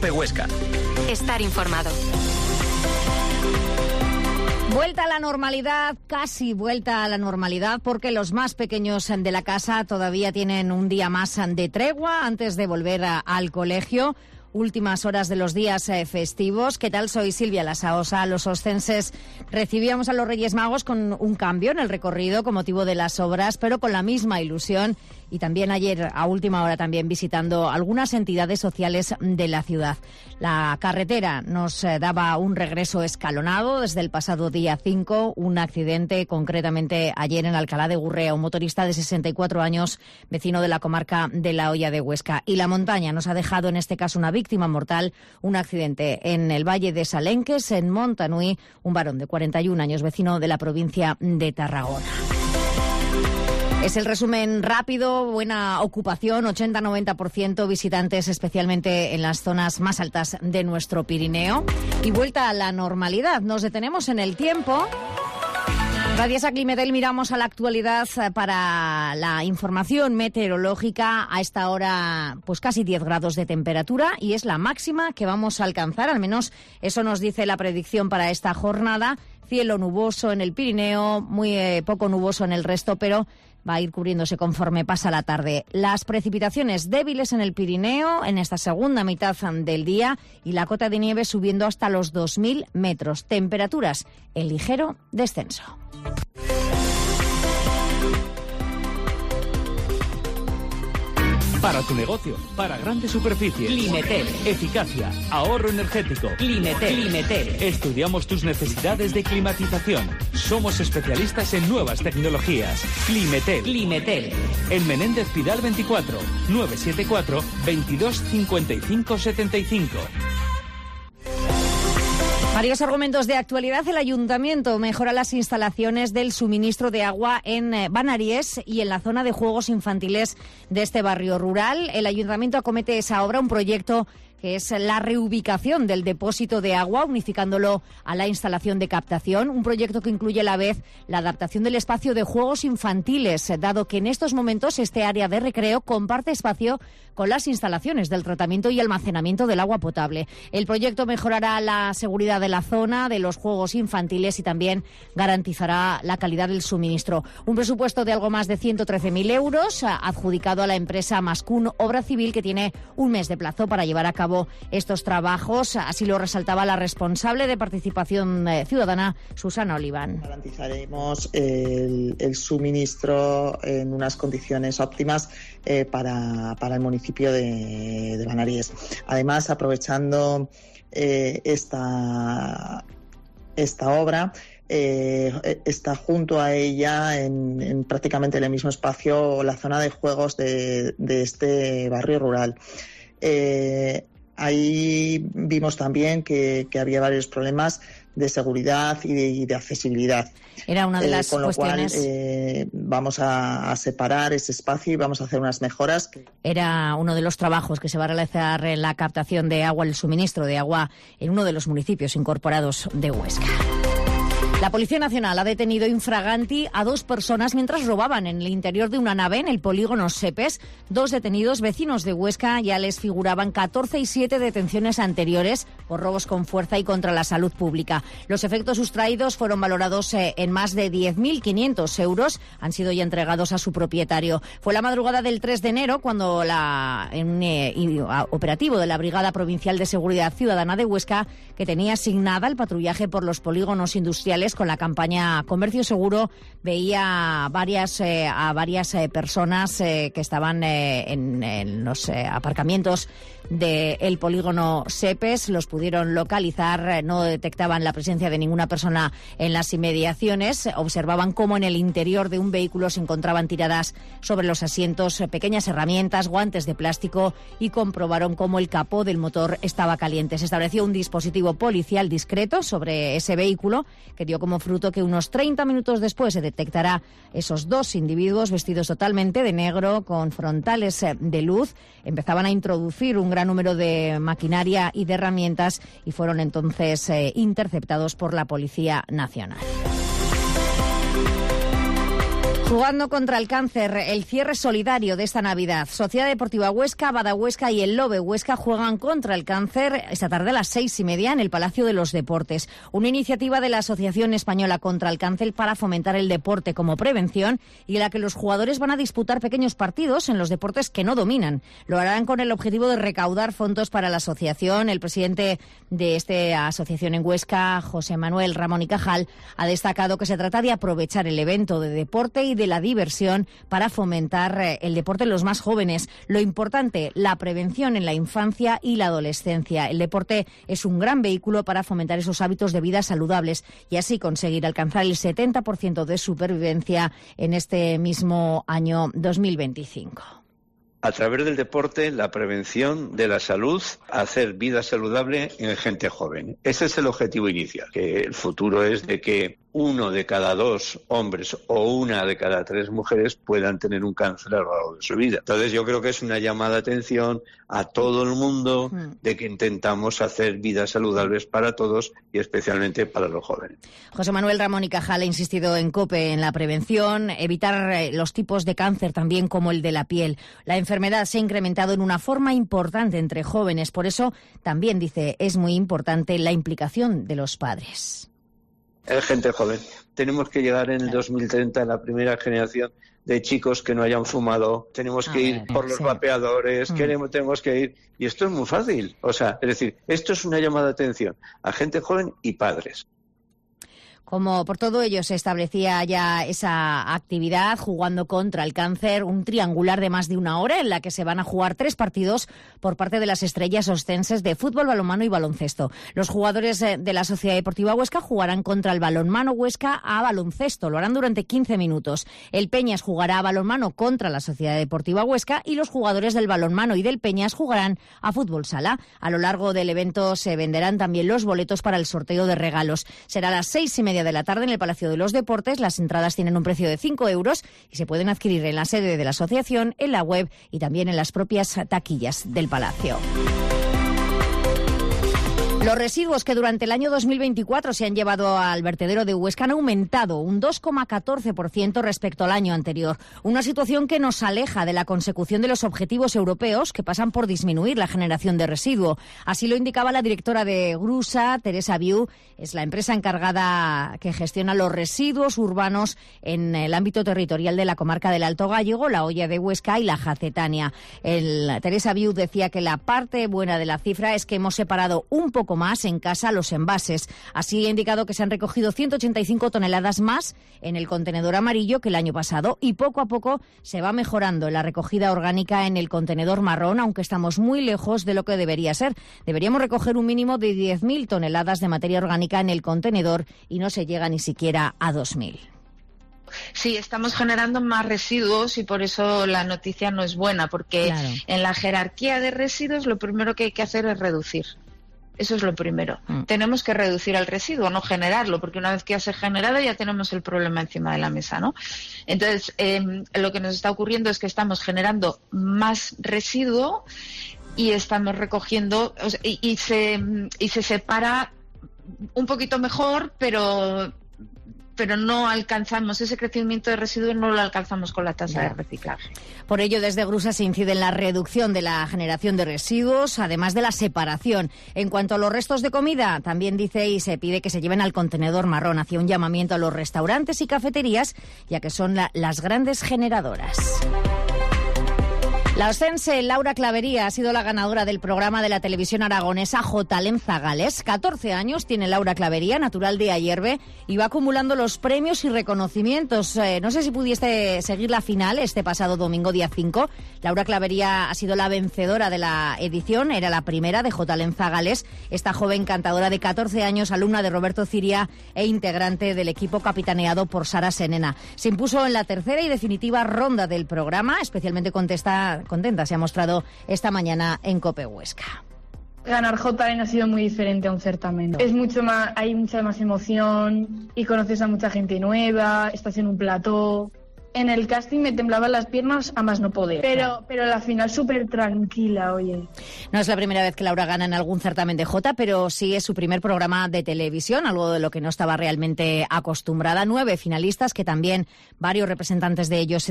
COPE Huesca. Estar informado. Vuelta a la normalidad, casi vuelta a la normalidad, porque los más pequeños de la casa todavía tienen un día más de tregua antes de volver al colegio. Últimas horas de los días festivos. ¿Qué tal? Soy Silvia Lasaosa. Los oscenses recibíamos a los Reyes Magos con un cambio en el recorrido con motivo de las obras, pero con la misma ilusión. Y también ayer, a última hora, también visitando algunas entidades sociales de la ciudad. La carretera nos daba un regreso escalonado desde el pasado día 5. Un accidente, concretamente ayer en Alcalá de Gurrea. Un motorista de 64 años, vecino de la comarca de La Hoya de Huesca. Y la montaña nos ha dejado, en este caso, una víctima mortal. Un accidente en el Valle de Salenques, en Montanui. Un varón de 41 años, vecino de la provincia de Tarragona. Es el resumen rápido, buena ocupación, 80-90% visitantes, especialmente en las zonas más altas de nuestro Pirineo. Y vuelta a la normalidad. Nos detenemos en el tiempo. Gracias a Climetel miramos a la actualidad para la información meteorológica. A esta hora, pues casi 10 grados de temperatura y es la máxima que vamos a alcanzar, al menos eso nos dice la predicción para esta jornada. Cielo nuboso en el Pirineo, muy poco nuboso en el resto, pero va a ir cubriéndose conforme pasa la tarde. Las precipitaciones débiles en el Pirineo en esta segunda mitad del día y la cota de nieve subiendo hasta los 2.000 metros. Temperaturas en ligero descenso. Para tu negocio, para grandes superficies. Climetel. Eficacia, ahorro energético. Climetel. Estudiamos tus necesidades de climatización. Somos especialistas en nuevas tecnologías. Climetel. En Menéndez Pidal 24, 974 22 55 75. Varios argumentos de actualidad. El Ayuntamiento mejora las instalaciones del suministro de agua en Banaries y en la zona de juegos infantiles de este barrio rural. El Ayuntamiento acomete esa obra, un proyecto que es la reubicación del depósito de agua, unificándolo a la instalación de captación. Un proyecto que incluye a la vez la adaptación del espacio de juegos infantiles, dado que en estos momentos este área de recreo comparte espacio con las instalaciones del tratamiento y almacenamiento del agua potable. El proyecto mejorará la seguridad de la zona de los juegos infantiles y también garantizará la calidad del suministro. Un presupuesto de algo más de 113.000 euros, adjudicado a la empresa Mascún Obra Civil, que tiene un mes de plazo para llevar a cabo estos trabajos. Así lo resaltaba la responsable de Participación Ciudadana, Susana Oliván. Garantizaremos el suministro en unas condiciones óptimas para el municipio de Banaries. Además, aprovechando esta obra, está junto a ella en prácticamente el mismo espacio la zona de juegos de este barrio rural. Ahí vimos también que había varios problemas de seguridad y de accesibilidad. Era una de las cuestiones. Con lo cual vamos a separar ese espacio y vamos a hacer unas mejoras. Era uno de los trabajos que se va a realizar en la captación de agua, el suministro de agua en uno de los municipios incorporados de Huesca. La Policía Nacional ha detenido infraganti a 2 personas mientras robaban en el interior de una nave en el polígono Sepes. 2 detenidos vecinos de Huesca, ya les figuraban 14 y 7 detenciones anteriores por robos con fuerza y contra la salud pública. Los efectos sustraídos fueron valorados en más de 10.500 euros. Han sido ya entregados a su propietario. Fue la madrugada del 3 de enero cuando en un operativo de la Brigada Provincial de Seguridad Ciudadana de Huesca, que tenía asignada el patrullaje por los polígonos industriales con la campaña Comercio Seguro, veía a varias personas que estaban en los aparcamientos del polígono Sepes. Los pudieron localizar, no detectaban la presencia de ninguna persona en las inmediaciones. Observaban cómo en el interior de un vehículo se encontraban tiradas sobre los asientos pequeñas herramientas, guantes de plástico, y comprobaron cómo el capó del motor estaba caliente. Se estableció un dispositivo policial discreto sobre ese vehículo que dio como fruto que unos 30 minutos después se detectará esos 2 individuos vestidos totalmente de negro con frontales de luz. Empezaban a introducir un gran número de maquinaria y de herramientas y fueron entonces interceptados por la Policía Nacional. Jugando contra el cáncer, el cierre solidario de esta Navidad. Sociedad Deportiva Huesca, Bada Huesca y el Lobe Huesca juegan contra el cáncer esta tarde a las 6:30 en el Palacio de los Deportes. Una iniciativa de la Asociación Española contra el Cáncer para fomentar el deporte como prevención y en la que los jugadores van a disputar pequeños partidos en los deportes que no dominan. Lo harán con el objetivo de recaudar fondos para la asociación. El presidente de esta asociación en Huesca, José Manuel Ramón y Cajal, ha destacado que se trata de aprovechar el evento de deporte y de la diversión para fomentar el deporte en los más jóvenes. Lo importante, la prevención en la infancia y la adolescencia. El deporte es un gran vehículo para fomentar esos hábitos de vida saludables y así conseguir alcanzar el 70% de supervivencia en este mismo año 2025. A través del deporte, la prevención de la salud, hacer vida saludable en gente joven. Ese es el objetivo inicial, que el futuro es de que 1 de cada 2 hombres o 1 de cada 3 mujeres puedan tener un cáncer a lo largo de su vida. Entonces yo creo que es una llamada de atención a todo el mundo de que intentamos hacer vidas saludables para todos y especialmente para los jóvenes. José Manuel Ramón y Cajal ha insistido en COPE en la prevención, evitar los tipos de cáncer también como el de la piel. La enfermedad se ha incrementado en una forma importante entre jóvenes, por eso también dice es muy importante la implicación de los padres. Gente joven. Tenemos que llegar en el 2030 a la primera generación de chicos que no hayan fumado. Tenemos que ir por los vapeadores, tenemos que ir... Y esto es muy fácil. O sea, es decir, esto es una llamada de atención a gente joven y padres. Como por todo ello se establecía ya esa actividad jugando contra el cáncer, un triangular de más de 1 hora en la que se van a jugar 3 partidos por parte de las estrellas oscenses de fútbol, balonmano y baloncesto. Los jugadores de la Sociedad Deportiva Huesca jugarán contra el balonmano Huesca a baloncesto. Lo harán durante 15 minutos. El Peñas jugará a balonmano contra la Sociedad Deportiva Huesca y los jugadores del balonmano y del Peñas jugarán a fútbol sala. A lo largo del evento se venderán también los boletos para el sorteo de regalos. Será a las 6:30 de la tarde en el Palacio de los Deportes. Las entradas tienen un precio de 5 euros y se pueden adquirir en la sede de la asociación, en la web y también en las propias taquillas del Palacio. Los residuos que durante el año 2024 se han llevado al vertedero de Huesca han aumentado un 2,14% respecto al año anterior. Una situación que nos aleja de la consecución de los objetivos europeos que pasan por disminuir la generación de residuo. Así lo indicaba la directora de Grusa, Teresa Viu. Es la empresa encargada que gestiona los residuos urbanos en el ámbito territorial de la comarca del Alto Gállego, la Hoya de Huesca y la Jacetania. Teresa Viu decía que la parte buena de la cifra es que hemos separado un poco más en casa los envases. Así ha indicado que se han recogido 185 toneladas más en el contenedor amarillo que el año pasado y poco a poco se va mejorando la recogida orgánica en el contenedor marrón, aunque estamos muy lejos de lo que debería ser. Deberíamos recoger un mínimo de 10.000 toneladas de materia orgánica en el contenedor y no se llega ni siquiera a 2.000. Sí, estamos generando más residuos y por eso la noticia no es buena, porque en la jerarquía de residuos lo primero que hay que hacer es reducir. Eso es lo primero. Tenemos que reducir el residuo, no generarlo, porque una vez que ya se ha generado ya tenemos el problema encima de la mesa, ¿no? Entonces, lo que nos está ocurriendo es que estamos generando más residuo y estamos recogiendo, o sea, y se separa un poquito mejor, pero no alcanzamos ese crecimiento de residuos, no lo alcanzamos con la tasa de reciclaje. Por ello, desde Grusa se incide en la reducción de la generación de residuos, además de la separación. En cuanto a los restos de comida, también dice y se pide que se lleven al contenedor marrón. Hacía un llamamiento a los restaurantes y cafeterías, ya que son las grandes generadoras. La oscense Laura Clavería ha sido la ganadora del programa de la televisión aragonesa Jotalén Zagales. 14 años tiene Laura Clavería, natural de Ayerbe, y va acumulando los premios y reconocimientos. No sé si pudiste seguir la final este pasado domingo, día 5. Laura Clavería ha sido la vencedora de la edición, era la primera de Jotalén Zagales. Esta joven cantadora de 14 años, alumna de Roberto Ciria e integrante del equipo capitaneado por Sara Senena. Se impuso en la tercera y definitiva ronda del programa, especialmente contenta se ha mostrado esta mañana en COPE Huesca. Ganar Jotalén ha sido muy diferente a un certamen. Es mucho más, hay mucha más emoción y conoces a mucha gente nueva, estás en un plató en el casting me temblaban las piernas a más no poder. Pero la final súper tranquila, oye. No es la primera vez que Laura gana en algún certamen de Jota, pero sí es su primer programa de televisión, algo de lo que no estaba realmente acostumbrada. 9 finalistas, que también varios representantes de ellos